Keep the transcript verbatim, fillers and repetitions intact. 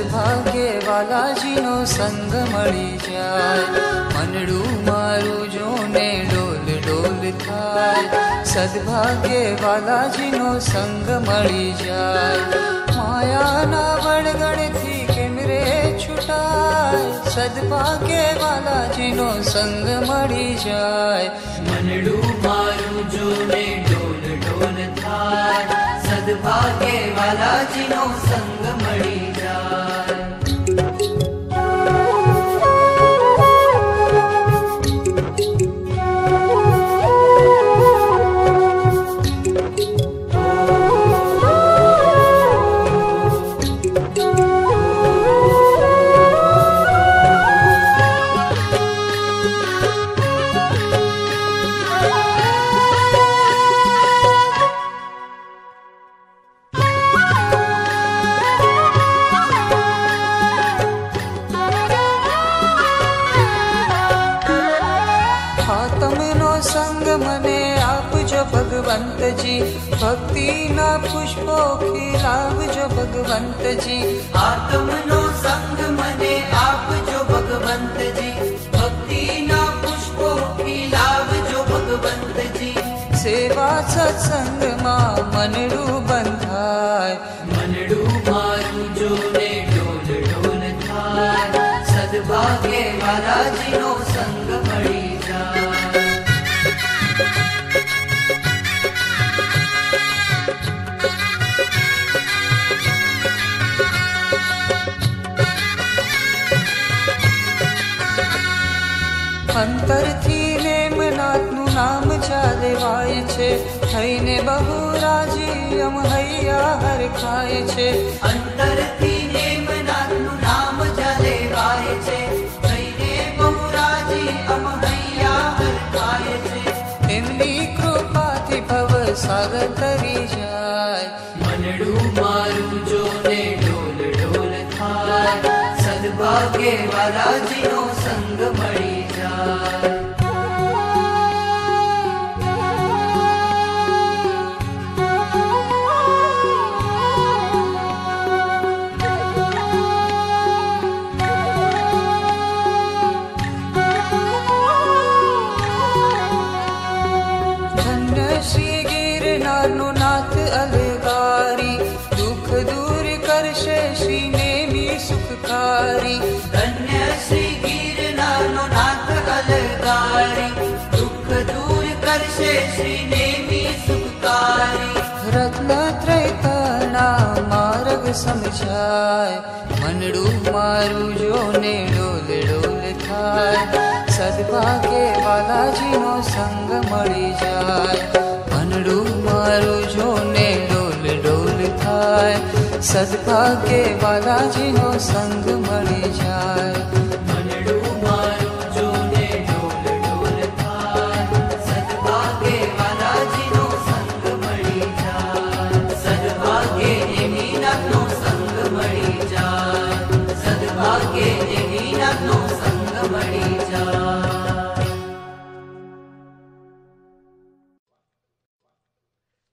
સદભાગ્ય વાલાજીનો સંગ મળી જાય. મનડું મારું જોને ડોલ ડોલ થાય, સદભાગ્ય વાલાજીનો સંગ મળી જાય. માયાના વળગણથી કેમ રે છૂટાય, સદભાગ્ય વાલાજીનો સંગ મળી જાય. મનડું મારું જોને ડોલ ડોલ થાય, સદભાગ્ય વાલાજીનો સંગ મળી જાય. ભગવંતજી, ભક્તિના પુષ્પો ખીલાવજો ભગવંતજી. આત્મનો સંગ મને આપજો ભગવંતજી, ભક્તિના પુષ્પો ખીલાવજો ભગવંતજી. સેવા સત્સંગમાં મનડું બંધાય, મનડું મારું જોને ડોલ ડોલ થાય, સદભાગ્ય વાલાજીનો સંગ મળી જાય. અંતરથી નેમનાથનું નામ ચાલેવાય છે, થઈને બહુ રાજી અમ હૈયા હરખાય છે. અંતરથી નેમનાથનું નામ ચાલેવાય છે, થઈને બહુ રાજી અમ હૈયા હરખાય છે. એમની કૃપાથી ભવ સાગર તરી જાય. મનડું મારું જોને ડોલ ડોલ થાય, સદભાગ્ય વાલાજીનો સંગ મળી જાય. ધન્ય શ્રી ગિરનારનું નાથ અલગારી, દુઃખ દૂર કરશે શ્રી નેમી સુખકારી. ધન્ય શ્રી ગિરનારનો નાથ અલગારી, દુઃખ દૂર કરશે શ્રી નેમી સુખકારી. રત્નત્રૈતના માર્ગ સમજાય, મનડું મારું જોને ડોલ ડોલ થાય, સદભાગ્ય વાલાજીનો સંગ મળી જાય. મનડું મારું જોને ડોલ ડોલ થાય, સદભાગ્ય વાલાજીનો સંગ મળી જાય.